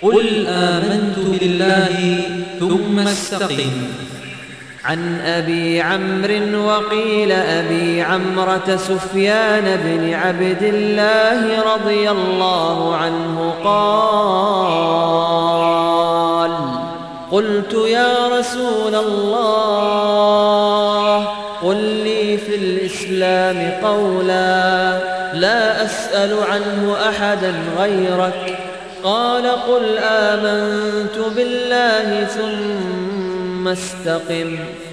قل آمنت بالله ثم استقم. عن أبي عمرو وقيل أبي عمرة سفيان بن عبد الله رضي الله عنه قال: قلت يا رسول الله قل لي في الإسلام قولا لا أسأل عنه أحدا غيرك. قال: قل آمنت بالله ثم استقم.